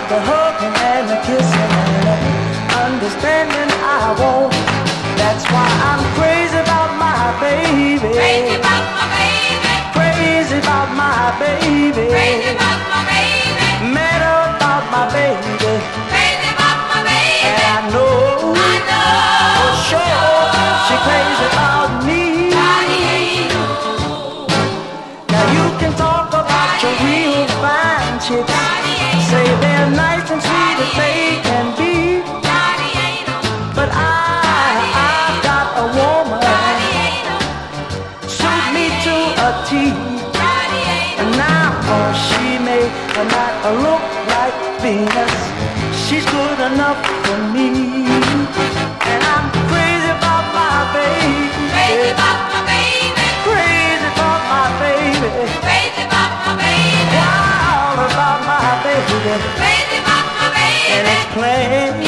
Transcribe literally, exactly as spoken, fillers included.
the hugging and the kissing and the understanding I want. That's why I'm crazy about my baby. Crazy about my baby. Crazy about my baby. Crazy about my baby. Mad about my baby. Crazy about my baby. And I know, I know for sure, she crazy about me. Now you can talk about your real fine chicks. Say they're nice and sweet as they can be. But I, I've got a woman, suit me to a T. And now oh, she may not look like Venus, she's good enough for me. And I'm crazy about my baby. Crazy about my baby. Crazy about my baby. Crazy about my baby. Wild about my baby. Crazy about my baby. And it's plain